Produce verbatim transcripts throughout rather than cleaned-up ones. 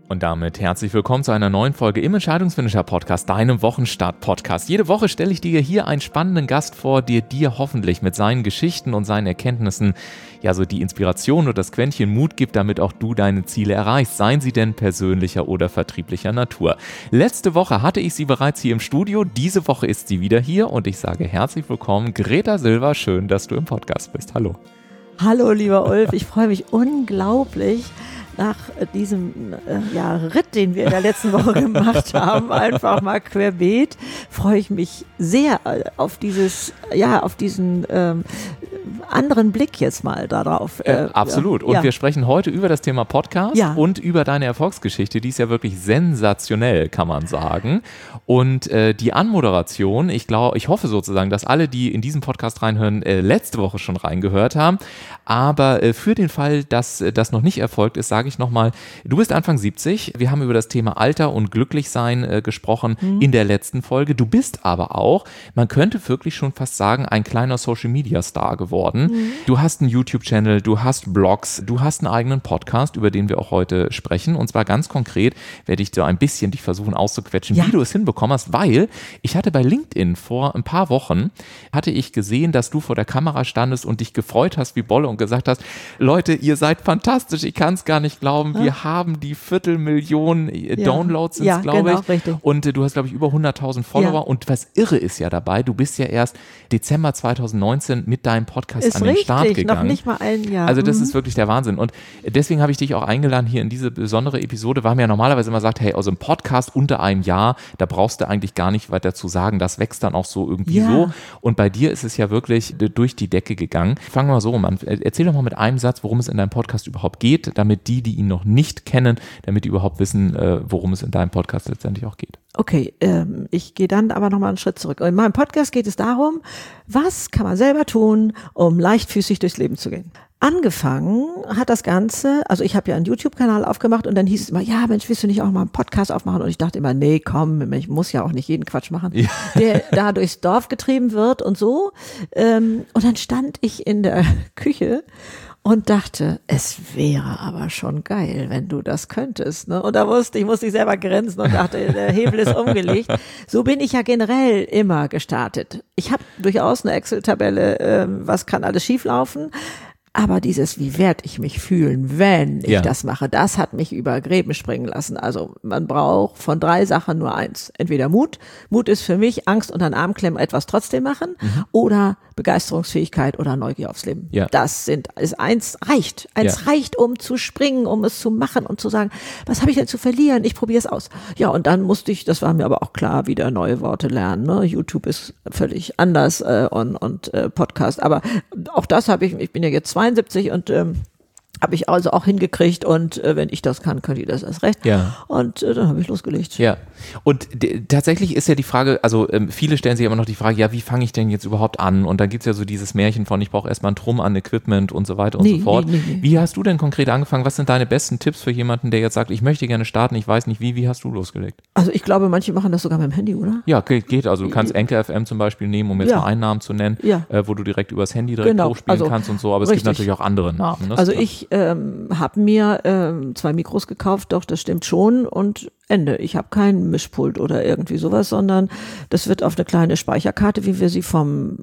Und damit herzlich willkommen zu einer neuen Folge im Entscheidungsfinisher-Podcast, deinem Wochenstart-Podcast. Jede Woche stelle ich dir hier einen spannenden Gast vor, der dir hoffentlich mit seinen Geschichten und seinen Erkenntnissen ja so die Inspiration oder das Quäntchen Mut gibt, damit auch du deine Ziele erreichst, seien sie denn persönlicher oder vertrieblicher Natur. Letzte Woche hatte ich sie bereits hier im Studio, diese Woche ist sie wieder hier und ich sage herzlich willkommen, Greta Silva, schön, dass du im Podcast bist. Hallo. Hallo, lieber Ulf, ich freue mich unglaublich, nach diesem äh, ja, Ritt, den wir in der letzten Woche gemacht haben, einfach mal querbeet, freue ich mich sehr auf dieses, ja, auf diesen ähm, anderen Blick jetzt mal darauf. Äh, äh, absolut. Und ja. Wir sprechen heute über das Thema Podcast ja. und über deine Erfolgsgeschichte. Die ist ja wirklich sensationell, kann man sagen. Und äh, die Anmoderation, ich glaube, ich hoffe sozusagen, dass alle, die in diesen Podcast reinhören, äh, letzte Woche schon reingehört haben. Aber äh, für den Fall, dass äh, das noch nicht erfolgt ist, sage ich nochmal, du bist Anfang siebzig. Wir haben über das Thema Alter und Glücklichsein äh, gesprochen mhm. in der letzten Folge. Du bist aber auch, man könnte wirklich schon fast sagen, ein kleiner Social-Media-Star geworden. Mhm. Du hast einen YouTube-Channel, du hast Blogs, du hast einen eigenen Podcast, über den wir auch heute sprechen. Und zwar ganz konkret werde ich so ein bisschen dich versuchen auszuquetschen, ja. wie du es hinbekommen hast, weil ich hatte bei LinkedIn vor ein paar Wochen, hatte ich gesehen, dass du vor der Kamera standest und dich gefreut hast wie Bolle und gesagt hast, Leute, ihr seid fantastisch, ich kann es gar nicht glauben, wir ja. haben die Viertelmillion ja. Downloads, ja, glaube genau, ich. Richtig. Und äh, du hast, glaube ich, über hunderttausend Follower. Ja. Und was irre ist ja dabei, du bist ja erst Dezember zwanzig neunzehn mit deinem Podcast ist an den richtig, Start gegangen. Noch nicht mal ein Jahr. Also das mhm. ist wirklich der Wahnsinn. Und deswegen habe ich dich auch eingeladen hier in diese besondere Episode, weil mir ja normalerweise immer sagt, hey, also ein Podcast unter einem Jahr, da brauchst du eigentlich gar nicht weiter zu sagen, das wächst dann auch so irgendwie ja. so. Und bei dir ist es ja wirklich durch die Decke gegangen. Fangen wir mal so an. Erzähl doch mal mit einem Satz, worum es in deinem Podcast überhaupt geht, damit die, die ihn noch nicht kennen, damit die überhaupt wissen, worum es in deinem Podcast letztendlich auch geht. Okay, ähm, ich gehe dann aber nochmal einen Schritt zurück. In meinem Podcast geht es darum, was kann man selber tun, um leichtfüßig durchs Leben zu gehen. Angefangen hat das Ganze, also ich habe ja einen YouTube-Kanal aufgemacht und dann hieß es immer, ja Mensch, willst du nicht auch mal einen Podcast aufmachen? Und ich dachte immer, nee, komm, ich muss ja auch nicht jeden Quatsch machen, ja. der da durchs Dorf getrieben wird und so. Und dann stand ich in der Küche und dachte, es wäre aber schon geil, wenn du das könntest. Ne? Und da musste ich, musste ich selber grinsen und dachte, der Hebel ist umgelegt. So bin ich ja generell immer gestartet. Ich habe durchaus eine Excel-Tabelle, ähm, was kann alles schieflaufen. Aber dieses, wie werde ich mich fühlen, wenn ich ja. das mache, das hat mich über Gräben springen lassen. Also man braucht von drei Sachen nur eins. Entweder Mut. Mut ist für mich Angst unter den Arm klemmen, etwas trotzdem machen. Mhm. Oder Begeisterungsfähigkeit oder Neugier aufs Leben. Ja. Das sind, ist eins reicht. Eins ja. reicht, um zu springen, um es zu machen und zu sagen, was habe ich denn zu verlieren? Ich probiere es aus. Ja, und dann musste ich, das war mir aber auch klar, wieder neue Worte lernen. Ne? YouTube ist völlig anders äh, und, und äh, Podcast. Aber auch das habe ich, ich bin ja jetzt zweiundsiebzig und ähm, habe ich also auch hingekriegt und äh, wenn ich das kann, könnt ihr das erst recht. Ja. Und äh, dann habe ich losgelegt. Ja. Und d- tatsächlich ist ja die Frage, also ähm, viele stellen sich immer noch die Frage, ja, wie fange ich denn jetzt überhaupt an? Und dann gibt's ja so dieses Märchen von, ich brauche erstmal einen Trumm an Equipment und so weiter und nee, so fort. Nee, nee, nee. Wie hast du denn konkret angefangen? Was sind deine besten Tipps für jemanden, der jetzt sagt, ich möchte gerne starten, ich weiß nicht wie, wie hast du losgelegt? Also ich glaube, manche machen das sogar mit dem Handy, oder? Ja, geht. geht. Also du kannst Anchor F M zum Beispiel nehmen, um jetzt ja. mal einen Namen zu nennen, ja. äh, wo du direkt übers Handy direkt genau. hochspielen also, kannst und so, aber es richtig. gibt natürlich auch andere Namen. Ne? Also ich ähm, habe mir ähm, zwei Mikros gekauft, doch das stimmt schon und Ende. Ich habe kein Mischpult oder irgendwie sowas, sondern das wird auf eine kleine Speicherkarte, wie wir sie vom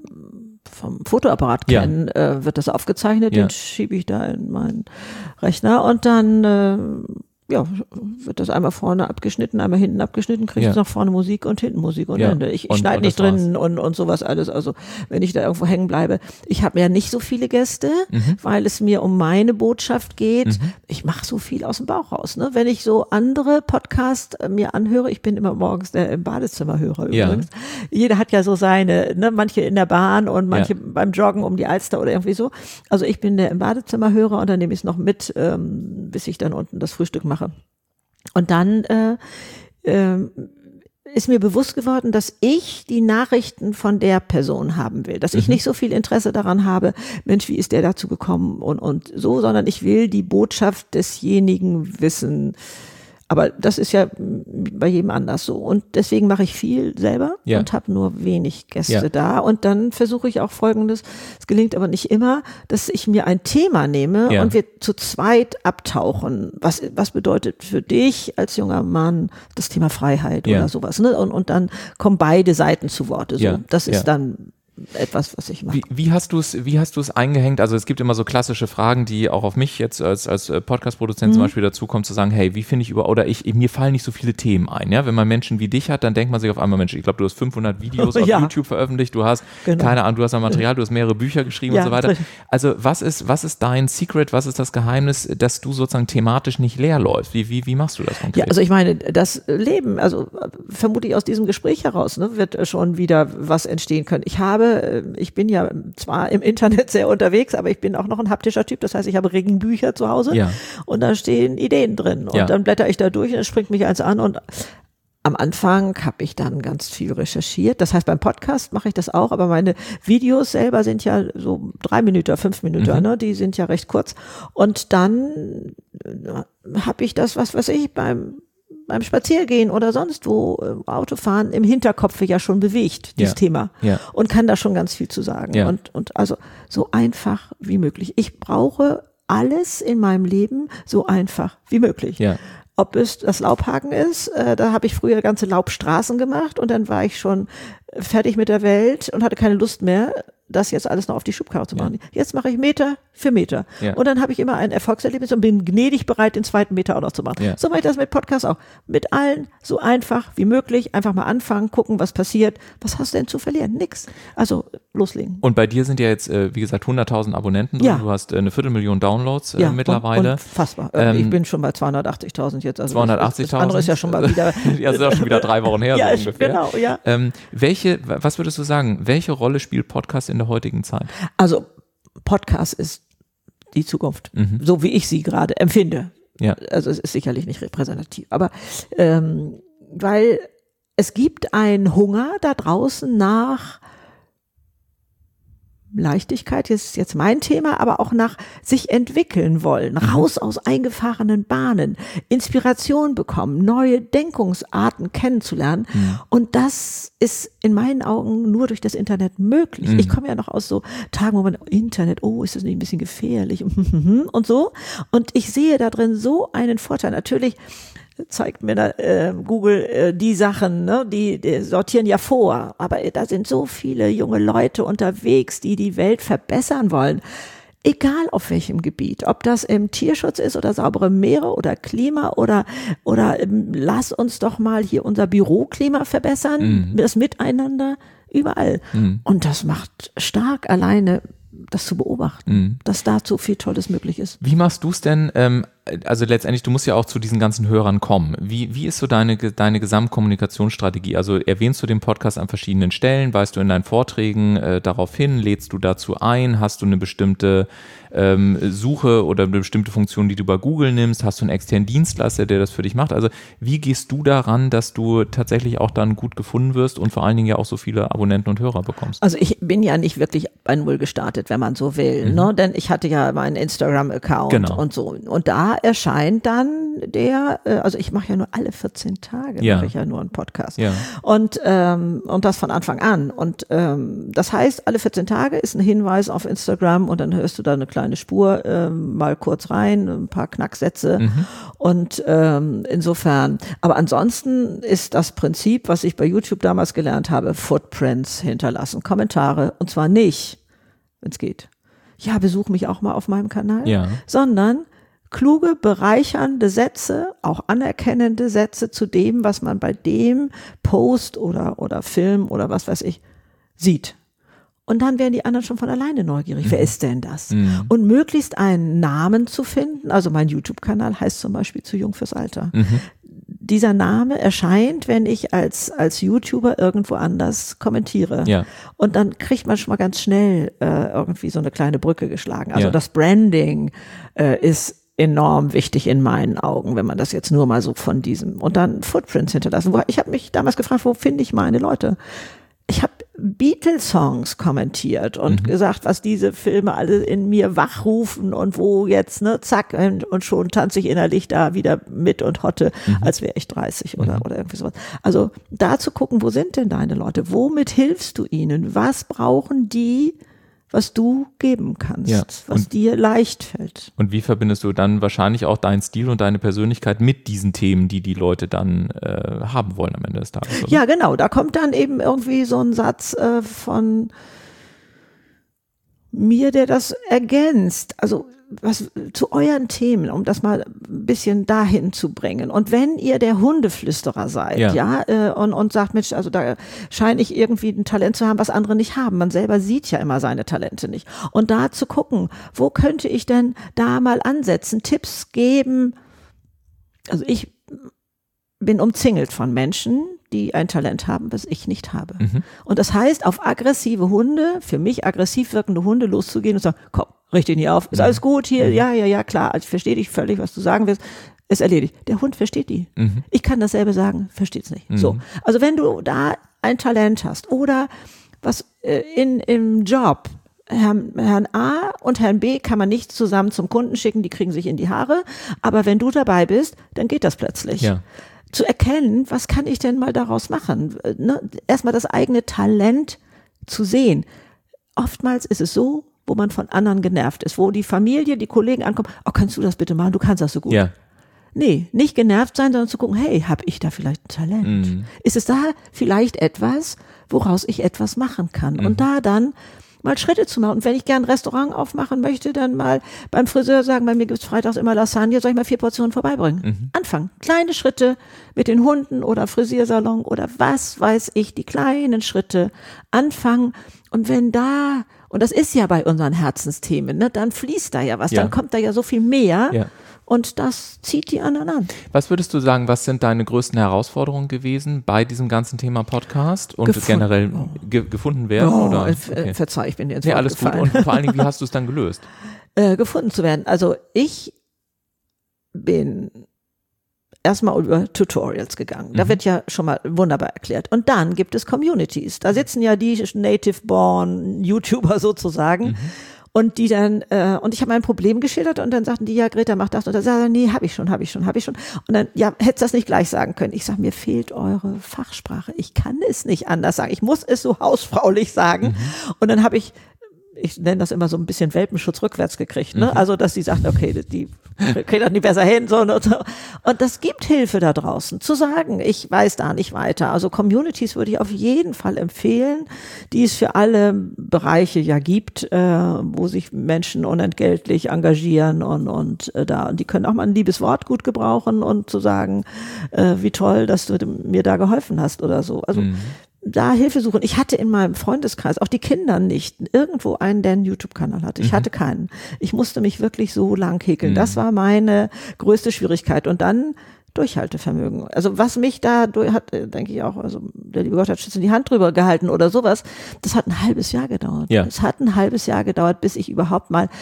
vom Fotoapparat kennen, ja. äh, wird das aufgezeichnet, ja. den schiebe ich da in meinen Rechner und dann äh, ja, wird das einmal vorne abgeschnitten, einmal hinten abgeschnitten, kriege ich ja. nach vorne Musik und hinten Musik und ja. Ende. Ich, ich schneide nicht drin und, und sowas alles. Also wenn ich da irgendwo hängen bleibe. Ich habe ja nicht so viele Gäste, mhm. weil es mir um meine Botschaft geht. Mhm. Ich mache so viel aus dem Bauch raus. Ne? Wenn ich so andere Podcasts mir anhöre, ich bin immer morgens der im Badezimmerhörer übrigens. Ja. Jeder hat ja so seine, ne? Manche in der Bahn und manche ja. beim Joggen um die Alster oder irgendwie so. Also ich bin der im Badezimmerhörer und dann nehme ich es noch mit, ähm, bis ich dann unten das Frühstück mache. Und dann äh, äh, ist mir bewusst geworden, dass ich die Nachrichten von der Person haben will, dass ich mhm. nicht so viel Interesse daran habe, Mensch, wie ist der dazu gekommen und, und so, sondern ich will die Botschaft desjenigen wissen. Aber das ist ja bei jedem anders so. Und deswegen mache ich viel selber ja. und habe nur wenig Gäste ja. da. Und dann versuche ich auch Folgendes, es gelingt aber nicht immer, dass ich mir ein Thema nehme ja. und wir zu zweit abtauchen. Was, was bedeutet für dich als junger Mann das Thema Freiheit ja. oder sowas? Ne? Und, und dann kommen beide Seiten zu Worte. So. Ja. Das ist ja. dann etwas, was ich mache. Wie, wie hast du es, wie hast du es eingehängt? Also es gibt immer so klassische Fragen, die auch auf mich jetzt als, als Podcast-Produzent mhm. zum Beispiel dazu kommen, zu sagen, hey, wie finde ich über, oder ich, mir fallen nicht so viele Themen ein, ja? Wenn man Menschen wie dich hat, dann denkt man sich auf einmal, Mensch, ich glaube, du hast fünfhundert Videos auf ja. YouTube veröffentlicht, du hast, genau. keine Ahnung, du hast ein Material, du hast mehrere Bücher geschrieben ja, und so weiter. Richtig. Also was ist, was ist dein Secret, was ist das Geheimnis, dass du sozusagen thematisch nicht leer läufst? Wie, wie, wie machst du das konkret? Ja, also ich meine, das Leben, also vermutlich aus diesem Gespräch heraus, ne, wird schon wieder was entstehen können. Ich habe, ich bin ja zwar im Internet sehr unterwegs, aber ich bin auch noch ein haptischer Typ. Das heißt, ich habe Regenbücher zu Hause ja. und da stehen Ideen drin. Und ja. dann blätter ich da durch und es springt mich eins an. Und am Anfang habe ich dann ganz viel recherchiert. Das heißt, beim Podcast mache ich das auch, aber meine Videos selber sind ja so drei Minuten, fünf Minuten, mhm. ne? Die sind ja recht kurz. Und dann habe ich das, was weiß ich, beim beim Spaziergehen oder sonst wo, Autofahren, im Hinterkopf ja schon bewegt, dieses ja. Thema. Ja. Und kann da schon ganz viel zu sagen. Ja. Und, und also so einfach wie möglich. Ich brauche alles in meinem Leben so einfach wie möglich. Ja. Ob es das Laubhaken ist, äh, da habe ich früher ganze Laubstraßen gemacht und dann war ich schon fertig mit der Welt und hatte keine Lust mehr, das jetzt alles noch auf die Schubkarre zu machen. Ja. Jetzt mache ich Meter für Meter. Ja. Und dann habe ich immer ein Erfolgserlebnis und bin gnädig bereit, den zweiten Meter auch noch zu machen. Ja. So mache ich das mit Podcasts auch. Mit allen so einfach wie möglich. Einfach mal anfangen, gucken, was passiert. Was hast du denn zu verlieren? Nix. Also loslegen. Und bei dir sind ja jetzt, äh, wie gesagt, hunderttausend Abonnenten drin. Ja. Du hast äh, eine Viertelmillion Downloads äh, ja, mittlerweile. Unfassbar. Ähm, ich bin schon bei zweihundertachtzigtausend jetzt. Also zweihundertachtzigtausend? Das andere ist ja schon mal wieder. Ja, das ist auch schon wieder drei Wochen her, ja, so ungefähr. Genau, ja. Ähm, welche, was würdest du sagen, welche Rolle spielt Podcast in der heutigen Zeit? Also Podcast ist die Zukunft, mhm. so wie ich sie gerade empfinde. Ja. Also es ist sicherlich nicht repräsentativ, aber ähm, weil es gibt einen Hunger da draußen nach Leichtigkeit, ist jetzt mein Thema, aber auch nach sich entwickeln wollen, raus aus eingefahrenen Bahnen, Inspiration bekommen, neue Denkungsarten kennenzulernen. Mhm. Und das ist in meinen Augen nur durch das Internet möglich. Mhm. Ich komme ja noch aus so Tagen, wo man Internet, oh, ist das nicht ein bisschen gefährlich und so. Und ich sehe da drin so einen Vorteil. Natürlich zeigt mir da äh, Google äh, die Sachen, ne, die, die sortieren ja vor, aber da sind so viele junge Leute unterwegs, die die Welt verbessern wollen, egal auf welchem Gebiet, ob das im Tierschutz ist oder saubere Meere oder Klima oder oder ähm, lass uns doch mal hier unser Büroklima verbessern, mhm. das Miteinander, überall. Mhm. Und das macht stark alleine, das zu beobachten, mhm. dass dazu viel Tolles möglich ist. Wie machst du es denn, ähm, also letztendlich, du musst ja auch zu diesen ganzen Hörern kommen. Wie, wie ist so deine, deine Gesamtkommunikationsstrategie? Also erwähnst du den Podcast an verschiedenen Stellen, weist du in deinen Vorträgen äh, darauf hin, lädst du dazu ein, hast du eine bestimmte ähm, Suche oder eine bestimmte Funktion, die du bei Google nimmst, hast du einen externen Dienstleister, der das für dich macht? Also wie gehst du daran, dass du tatsächlich auch dann gut gefunden wirst und vor allen Dingen ja auch so viele Abonnenten und Hörer bekommst? Also ich bin ja nicht wirklich bei Null gestartet, wenn man so will, mhm. ne? Denn ich hatte ja meinen Instagram-Account genau. und so. Und da erscheint dann der, also ich mache ja nur alle vierzehn Tage, ja. mache ich ja nur einen Podcast. Ja. Und, ähm, und das von Anfang an. Und ähm, das heißt, alle vierzehn Tage ist ein Hinweis auf Instagram und dann hörst du da eine kleine Spur ähm, mal kurz rein, ein paar Knacksätze. Mhm. Und ähm, insofern, aber ansonsten ist das Prinzip, was ich bei YouTube damals gelernt habe, Footprints hinterlassen, Kommentare, und zwar nicht, wenn es geht, ja, besuch mich auch mal auf meinem Kanal, ja. sondern kluge, bereichernde Sätze, auch anerkennende Sätze zu dem, was man bei dem Post oder, oder Film oder was weiß ich sieht. Und dann werden die anderen schon von alleine neugierig. Mhm. Wer ist denn das? Mhm. Und möglichst einen Namen zu finden. Also mein YouTube-Kanal heißt zum Beispiel Zu jung fürs Alter. Mhm. Dieser Name erscheint, wenn ich als, als YouTuber irgendwo anders kommentiere. Ja. Und dann kriegt man schon mal ganz schnell äh, irgendwie so eine kleine Brücke geschlagen. Also ja. das Branding äh, ist enorm wichtig in meinen Augen, wenn man das jetzt nur mal so von diesem und dann Footprints hinterlassen. Ich habe mich damals gefragt, wo finde ich meine Leute? Ich habe Beatles-Songs kommentiert und mhm. gesagt, was diese Filme alle in mir wachrufen und wo jetzt, ne, zack, und schon tanze ich innerlich da wieder mit und hotte, mhm. als wäre ich dreißig oder, mhm. oder irgendwie sowas. Also da zu gucken, wo sind denn deine Leute? Womit hilfst du ihnen? Was brauchen die, was du geben kannst, ja. was und, dir leicht fällt. Und wie verbindest du dann wahrscheinlich auch deinen Stil und deine Persönlichkeit mit diesen Themen, die die Leute dann äh, haben wollen am Ende des Tages? Oder? Ja, genau. Da kommt dann eben irgendwie so ein Satz äh, von mir, der das ergänzt. Also was zu euren Themen, um das mal ein bisschen dahin zu bringen. Und wenn ihr der Hundeflüsterer seid, ja, ja äh, und, und sagt, Mensch, also da scheine ich irgendwie ein Talent zu haben, was andere nicht haben. Man selber sieht ja immer seine Talente nicht. Und da zu gucken, wo könnte ich denn da mal ansetzen, Tipps geben. Also ich bin umzingelt von Menschen, die ein Talent haben, was ich nicht habe. Mhm. Und das heißt, auf aggressive Hunde, für mich aggressiv wirkende Hunde loszugehen und sagen, komm, richte dich nicht auf, ist mhm. alles gut hier, mhm. ja, ja, ja, klar, also ich verstehe dich völlig, was du sagen willst, ist erledigt. Der Hund versteht die. Mhm. Ich kann dasselbe sagen, versteht es nicht. Mhm. So, also wenn du da ein Talent hast oder was äh, in im Job, Herrn, Herrn A und Herrn B kann man nicht zusammen zum Kunden schicken, die kriegen sich in die Haare, aber wenn du dabei bist, dann geht das plötzlich. Ja. Zu erkennen, was kann ich denn mal daraus machen? Ne? Erstmal das eigene Talent zu sehen. Oftmals ist es so, wo man von anderen genervt ist, wo die Familie, die Kollegen ankommen, oh, kannst du das bitte machen, du kannst das so gut. Ja. Nee, nicht genervt sein, sondern zu gucken, hey, habe ich da vielleicht ein Talent? Mhm. Ist es da vielleicht etwas, woraus ich etwas machen kann? Mhm. Und da dann mal Schritte zu machen. Und wenn ich gern ein Restaurant aufmachen möchte, dann mal beim Friseur sagen, bei mir gibt's freitags immer Lasagne, soll ich mal vier Portionen vorbeibringen? Mhm. Anfangen. Kleine Schritte mit den Hunden oder Frisiersalon oder was weiß ich, die kleinen Schritte anfangen. Und wenn da, und das ist ja bei unseren Herzensthemen, ne, dann fließt da ja was, ja. dann kommt da ja so viel mehr. Ja. Und das zieht die anderen an. Was würdest du sagen, was sind deine größten Herausforderungen gewesen bei diesem ganzen Thema Podcast und Gefund- generell ge- gefunden werden? Oh, oder? Okay. Verzeih, ich bin dir jetzt nee, alles gut. Und vor allen Dingen, wie hast du es dann gelöst? Äh, gefunden zu werden. Also ich bin erstmal über Tutorials gegangen. Da mhm. wird ja schon mal wunderbar erklärt. Und dann gibt es Communities. Da sitzen ja die Native-born YouTuber sozusagen. Mhm. Und die dann, äh, und ich habe mein Problem geschildert und dann sagten die, ja, Greta, mach das. Und dann sagte nee, habe ich schon, habe ich schon, habe ich schon. Und dann, ja, hättest das nicht gleich sagen können. Ich sage, mir fehlt eure Fachsprache. Ich kann es nicht anders sagen. Ich muss es so hausfraulich sagen. Mhm. Und dann habe ich, ich nenne das immer so ein bisschen Welpenschutz rückwärts gekriegt, ne? Mhm. Also, dass die sagten, okay, die kriegt das nicht besser hin, so und so. Und das gibt Hilfe da draußen, zu sagen, ich weiß da nicht weiter. Also Communities würde ich auf jeden Fall empfehlen, die es für alle Bereiche ja gibt, äh, wo sich Menschen unentgeltlich engagieren und, und äh, da, und die können auch mal ein liebes Wort gut gebrauchen und zu sagen, äh, wie toll, dass du mir da geholfen hast oder so. Also, mhm. da Hilfe suchen. Ich hatte in meinem Freundeskreis, auch die Kinder nicht, irgendwo einen, der einen YouTube-Kanal hatte. Ich mhm. hatte keinen. Ich musste mich wirklich so lang häkeln. Mhm. Das war meine größte Schwierigkeit. Und dann Durchhaltevermögen. Also was mich da hat, denke ich auch, also der liebe Gott hat Schützen die Hand drüber gehalten oder sowas. Das hat ein halbes Jahr gedauert. Ja. Es hat ein halbes Jahr gedauert, bis ich überhaupt mal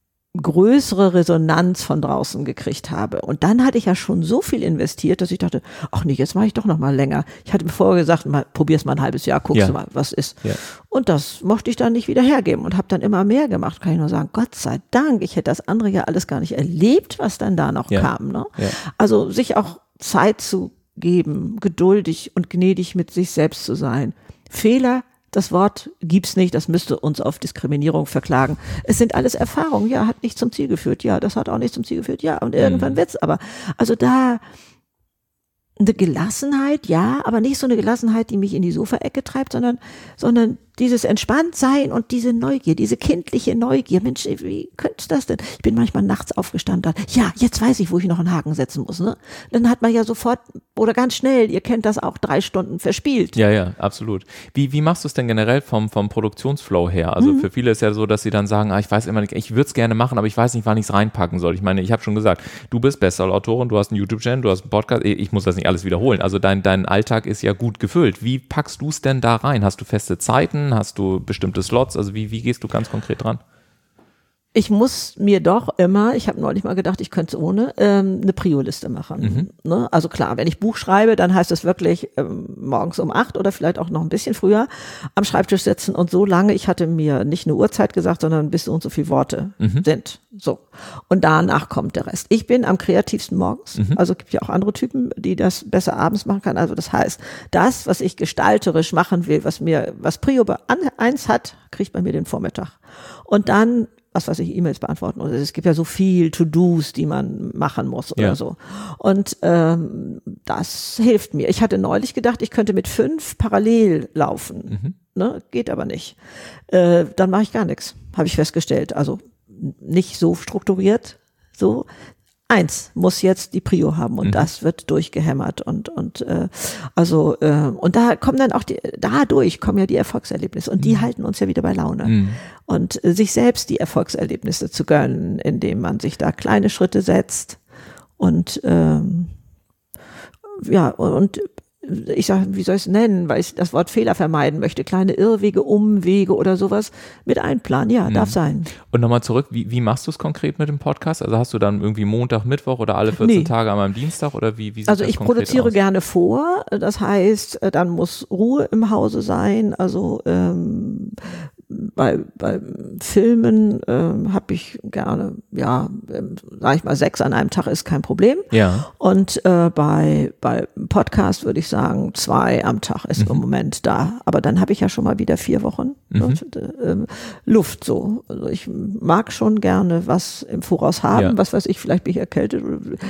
größere Resonanz von draußen gekriegt habe. Und dann hatte ich ja schon so viel investiert, dass ich dachte, ach nee, jetzt mache ich doch noch mal länger. Ich hatte mir vorher gesagt, mal, probier's mal ein halbes Jahr, guckst ja. du mal, was ist. Ja. Und das mochte ich dann nicht wieder hergeben und habe dann immer mehr gemacht. Kann ich nur sagen, Gott sei Dank, ich hätte das andere ja alles gar nicht erlebt, was dann da noch ja. kam. Ne? Ja. Also sich auch Zeit zu geben, geduldig und gnädig mit sich selbst zu sein. Fehler, das Wort gibt's nicht, das müsste uns auf Diskriminierung verklagen. Es sind alles Erfahrungen, ja, hat nicht zum Ziel geführt, ja, das hat auch nicht zum Ziel geführt, ja, und irgendwann mhm. wird's aber. Also da eine Gelassenheit, ja, aber nicht so eine Gelassenheit, die mich in die Sofaecke treibt, sondern, sondern dieses Entspanntsein und diese Neugier, diese kindliche Neugier. Mensch, wie könnte das denn? Ich bin manchmal nachts aufgestanden. Ja, jetzt weiß ich, wo ich noch einen Haken setzen muss. Ne? Dann hat man ja sofort oder ganz schnell, ihr kennt das auch, drei Stunden verspielt. Ja, ja, absolut. Wie, wie machst du es denn generell vom, vom Produktionsflow her? Also mhm. für viele ist ja so, dass sie dann sagen, ah, ich weiß immer nicht, ich würde es gerne machen, aber ich weiß nicht, wann ich es reinpacken soll. Ich meine, ich habe schon gesagt, du bist Bestseller-Autorin, du hast einen YouTube-Channel, du hast einen Podcast, ich muss das nicht alles wiederholen. Also dein, dein Alltag ist ja gut gefüllt. Wie packst du es denn da rein? Hast du feste Zeiten? Hast du bestimmte Slots? Also wie, wie gehst du ganz konkret dran? ich muss mir doch immer, ich habe neulich mal gedacht, ich könnte es ohne, ähm, eine Prio-Liste machen. Mhm. Ne? Also klar, wenn ich Buch schreibe, dann heißt es wirklich ähm, morgens um acht oder vielleicht auch noch ein bisschen früher am Schreibtisch sitzen und so lange, ich hatte mir nicht eine Uhrzeit gesagt, sondern bis so und so viele Worte mhm. sind. So. Und danach kommt der Rest. Ich bin am kreativsten morgens, mhm. also gibt ja auch andere Typen, die das besser abends machen kann. Also das heißt, das, was ich gestalterisch machen will, was mir, was Prio eins hat, kriegt bei mir den Vormittag. Und dann was weiß ich, E-Mails beantworten. Oder es gibt ja so viel To-Dos, die man machen muss oder ja. so. Und ähm, das hilft mir. Ich hatte neulich gedacht, ich könnte mit fünf parallel laufen. Mhm. Ne? Geht aber nicht. Äh, dann mache ich gar nichts, habe ich festgestellt. Also nicht so strukturiert, so. Eins muss jetzt die Prio haben und mhm. das wird durchgehämmert und und äh, also äh, und da kommen dann auch die, dadurch kommen ja die Erfolgserlebnisse und die mhm. halten uns ja wieder bei Laune mhm. und äh, sich selbst die Erfolgserlebnisse zu gönnen, indem man sich da kleine Schritte setzt und ähm, ja und ich sage, wie soll ich es nennen, weil ich das Wort Fehler vermeiden möchte, kleine Irrwege, Umwege oder sowas mit einplanen, ja, mhm. darf sein. Und nochmal zurück, wie, wie machst du es konkret mit dem Podcast? Also hast du dann irgendwie Montag, Mittwoch oder alle vierzehn nee. Tage einmal am Dienstag oder wie, wie sieht Also das ich konkret produziere aus? gerne vor, das heißt, dann muss Ruhe im Hause sein, also ähm, bei, bei Filmen ähm, habe ich gerne, ja, ähm, sag ich mal, sechs an einem Tag ist kein Problem. Ja. Und äh, bei bei Podcast würde ich sagen, zwei am Tag ist mhm. im Moment da. Aber dann habe ich ja schon mal wieder vier Wochen mhm. und, äh, Luft so. Also ich mag schon gerne was im Voraus haben, ja. was weiß ich, vielleicht bin ich erkältet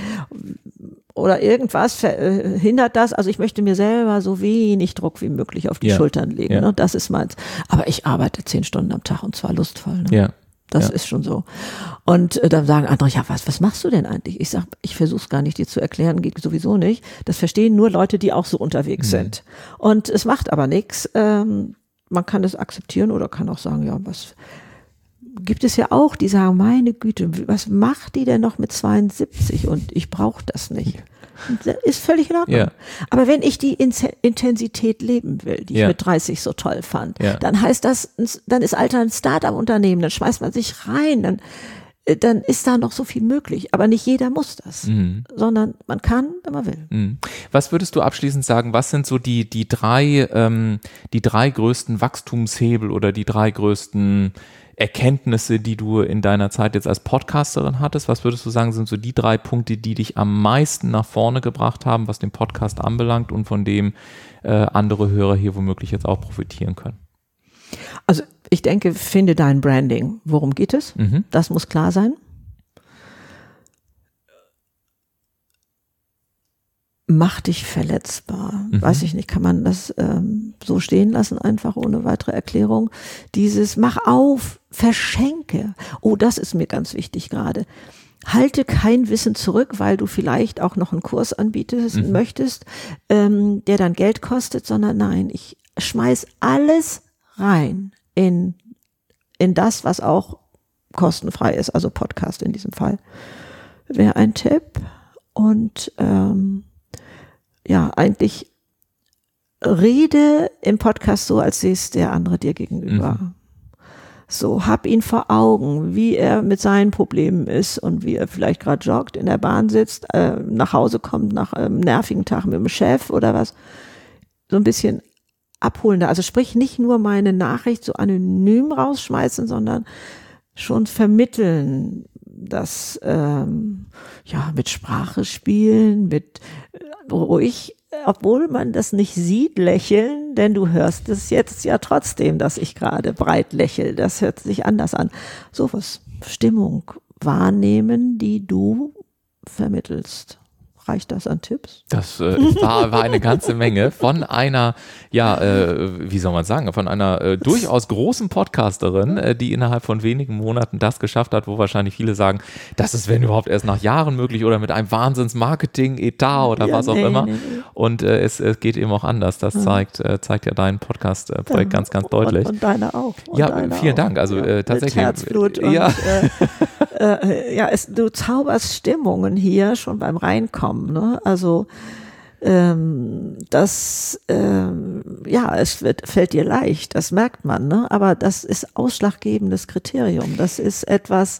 oder irgendwas verhindert das. Also ich möchte mir selber so wenig Druck wie möglich auf die ja. Schultern legen. Ja. Ne? Das ist meins. Aber ich arbeite zehn Stunden am Tag und zwar lustvoll. Ne? Ja. Das ja. ist schon so. Und äh, dann sagen andere, ja, was, was machst du denn eigentlich? Ich sag, ich versuche es gar nicht dir zu erklären, geht sowieso nicht. Das verstehen nur Leute, die auch so unterwegs mhm. sind. Und es macht aber nichts. Ähm, man kann es akzeptieren oder kann auch sagen, ja, was gibt es ja auch, die sagen, meine Güte, was macht die denn noch mit zweiundsiebzig und ich brauche das nicht. Das ist völlig in Ordnung. Ja. Aber wenn ich die Intensität leben will, die ich ja. mit dreißig so toll fand, ja. dann heißt das, dann ist Alter ein Start-up-Unternehmen, dann schmeißt man sich rein, dann, dann ist da noch so viel möglich. Aber nicht jeder muss das, mhm. sondern man kann, wenn man will. Mhm. Was würdest du abschließend sagen, was sind so die, die drei, ähm, die drei größten Wachstumshebel oder die drei größten Erkenntnisse, die du in deiner Zeit jetzt als Podcasterin hattest? Was würdest du sagen, sind so die drei Punkte, die dich am meisten nach vorne gebracht haben, was den Podcast anbelangt und von dem äh, andere Hörer hier womöglich jetzt auch profitieren können? Also ich denke, finde dein Branding. Worum geht es? Mhm. Das muss klar sein. Mach dich verletzbar. Mhm. Weiß ich nicht, kann man das ähm, so stehen lassen, einfach ohne weitere Erklärung. Dieses, mach auf, verschenke. Oh, das ist mir ganz wichtig gerade. Halte kein Wissen zurück, weil du vielleicht auch noch einen Kurs anbietest, mhm. möchtest, ähm, der dann Geld kostet, sondern nein, ich schmeiß alles rein in, in das, was auch kostenfrei ist, also Podcast in diesem Fall. Wäre ein Tipp. Und ähm, ja, eigentlich rede im Podcast so, als säß der andere dir gegenüber. Mhm. So, hab ihn vor Augen, wie er mit seinen Problemen ist und wie er vielleicht gerade joggt, in der Bahn sitzt, äh, nach Hause kommt nach einem nervigen Tag mit dem Chef oder was. So ein bisschen abholender. Also sprich, nicht nur meine Nachricht so anonym rausschmeißen, sondern schon vermitteln, dass ähm, ja mit Sprache spielen, mit ruhig, obwohl man das nicht sieht, lächeln, denn du hörst es jetzt ja trotzdem, dass ich gerade breit lächle. Das hört sich anders an. Sowas, Stimmung wahrnehmen, die du vermittelst. Reicht das an Tipps? Das äh, war, war eine ganze Menge von einer, ja, äh, wie soll man sagen, von einer äh, durchaus großen Podcasterin, äh, die innerhalb von wenigen Monaten das geschafft hat, wo wahrscheinlich viele sagen, das ist, wenn überhaupt, erst nach Jahren möglich oder mit einem Wahnsinns-Marketing-Etat oder ja, was auch nee, immer. Nee, nee. Und äh, es, es geht eben auch anders. Das zeigt, äh, zeigt ja dein Podcast-Projekt ja, ganz, ganz deutlich. Und, und deine auch. Und ja, deine vielen auch. Dank. Also ja, äh, tatsächlich. Mit Herzblut und, ja. äh, äh, ja, es, du zauberst Stimmungen hier schon beim Reinkommen. Ne? Also ähm, das, ähm, ja, es wird, fällt dir leicht, das merkt man, ne? Aber das ist ausschlaggebendes Kriterium. Das ist etwas,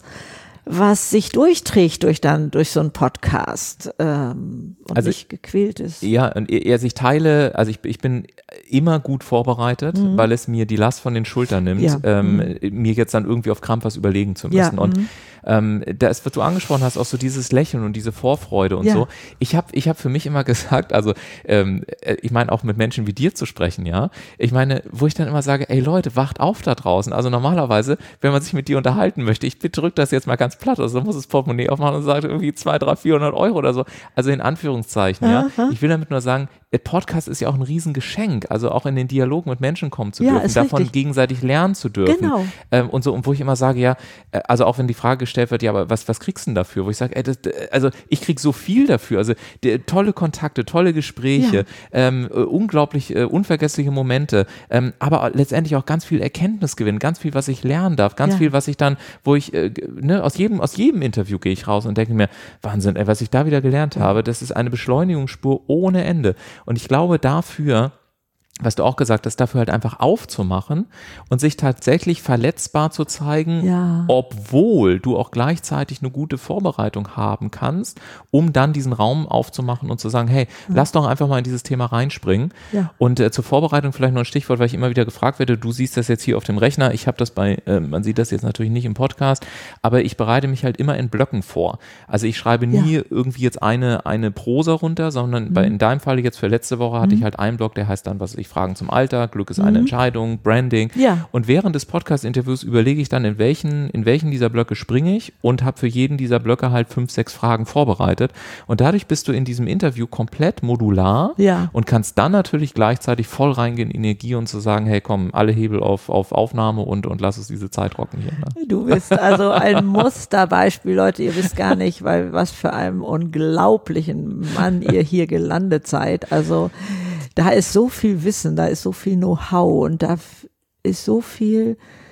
was sich durchträgt durch dann durch so einen Podcast ähm, und also, nicht gequält ist. Ja, und er sich teile, also ich, ich bin immer gut vorbereitet, mhm. weil es mir die Last von den Schultern nimmt, ja. ähm, mhm. mir jetzt dann irgendwie auf Krampf was überlegen zu müssen. Ja. Und mhm. ähm, das, was du angesprochen hast, auch so dieses Lächeln und diese Vorfreude und ja. so. Ich habe ich hab für mich immer gesagt, also ähm, ich meine auch mit Menschen wie dir zu sprechen, ja. Ich meine, wo ich dann immer sage, ey Leute, wacht auf da draußen. Also normalerweise, wenn man sich mit dir unterhalten möchte, ich drücke das jetzt mal ganz platt, also muss das Portemonnaie aufmachen und sagt irgendwie zwei, drei, vierhundert Euro oder so. Also in Anführungszeichen, ja. ja. Ich will damit nur sagen, der Podcast ist ja auch ein Riesengeschenk, also auch in den Dialog mit Menschen kommen zu ja, dürfen, davon richtig. gegenseitig lernen zu dürfen. Genau. Ähm, und so, und wo ich immer sage, ja, also auch wenn die Frage gestellt wird, ja, aber was, was kriegst du denn dafür? Wo ich sage, ey, das, also ich krieg so viel dafür, also die, tolle Kontakte, tolle Gespräche, ja. ähm, unglaublich äh, unvergessliche Momente, ähm, aber letztendlich auch ganz viel Erkenntnisgewinn, ganz viel, was ich lernen darf, ganz ja. viel, was ich dann, wo ich, äh, ne, aus jedem, aus jedem Interview gehe ich raus und denke mir, Wahnsinn, ey, was ich da wieder gelernt ja. habe, das ist eine Beschleunigungsspur ohne Ende. Und ich glaube, dafür, was du auch gesagt hast, dafür halt einfach aufzumachen und sich tatsächlich verletzbar zu zeigen, ja. obwohl du auch gleichzeitig eine gute Vorbereitung haben kannst, um dann diesen Raum aufzumachen und zu sagen, hey, ja. lass doch einfach mal in dieses Thema reinspringen. Ja. Und äh, zur Vorbereitung vielleicht noch ein Stichwort, weil ich immer wieder gefragt werde, du siehst das jetzt hier auf dem Rechner, ich habe das bei, äh, man sieht das jetzt natürlich nicht im Podcast, aber ich bereite mich halt immer in Blöcken vor. Also ich schreibe nie ja. irgendwie jetzt eine, eine Prosa runter, sondern mhm. bei, in deinem Fall jetzt für letzte Woche hatte mhm. ich halt einen Block, der heißt dann, was ich Fragen zum Alter, Glück ist eine mhm. Entscheidung, Branding. Ja. Und während des Podcast-Interviews überlege ich dann, in welchen, in welchen dieser Blöcke springe ich und habe für jeden dieser Blöcke halt fünf, sechs Fragen vorbereitet. Und dadurch bist du in diesem Interview komplett modular ja. und kannst dann natürlich gleichzeitig voll reingehen in Energie und zu sagen, hey komm, alle Hebel auf, auf Aufnahme und, und lass uns diese Zeit rocken hier. Ne? Du bist also ein Musterbeispiel, Leute, ihr wisst gar nicht, weil was für einen unglaublichen Mann ihr hier gelandet seid. Also da ist so viel Wissen, da ist so viel Know-how und da ist so viel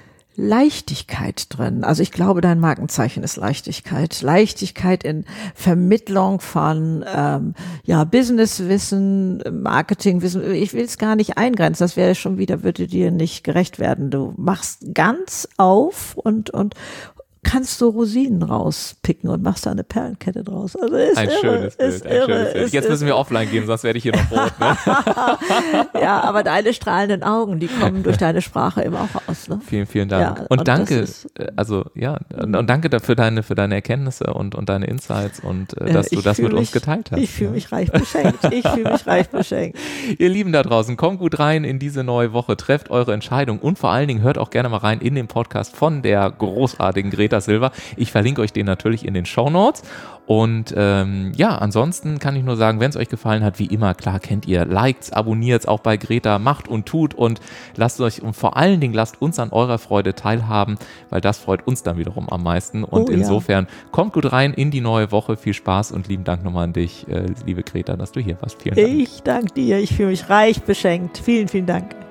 Leichtigkeit drin. Also ich glaube, dein Markenzeichen ist Leichtigkeit. Leichtigkeit in Vermittlung von ähm, ja Businesswissen, Marketingwissen. Ich will es gar nicht eingrenzen. Das wäre schon wieder, würde dir nicht gerecht werden. Du machst ganz auf und und kannst du Rosinen rauspicken und machst da eine Perlenkette draus. Also ist ein irre, schönes Bild, ein irre, schönes Bild. Jetzt müssen wir offline gehen, sonst werde ich hier noch rot. Ne? Ja, aber deine strahlenden Augen, die kommen durch deine Sprache eben auch raus. Ne? Vielen, vielen Dank. Ja, und, und danke, ist, also ja, und, und danke für deine, für deine Erkenntnisse und, und deine Insights und äh, dass du das mit mich, uns geteilt hast. Ich fühle mich reich beschenkt. Ich fühle mich reich beschenkt. Ihr Lieben da draußen, kommt gut rein in diese neue Woche, trefft eure Entscheidung und vor allen Dingen hört auch gerne mal rein in den Podcast von der großartigen Greta Silva. Ich verlinke euch den natürlich in den Shownotes. Und ähm, ja, ansonsten kann ich nur sagen, wenn es euch gefallen hat, wie immer, klar kennt ihr, liked, abonniert auch bei Greta, macht und tut und lasst euch und vor allen Dingen lasst uns an eurer Freude teilhaben, weil das freut uns dann wiederum am meisten. Und oh, insofern ja. kommt gut rein in die neue Woche. Viel Spaß und lieben Dank nochmal an dich, äh, liebe Greta, dass du hier warst. Vielen Dank. Ich danke dir. Ich fühle mich reich beschenkt. Vielen, vielen Dank.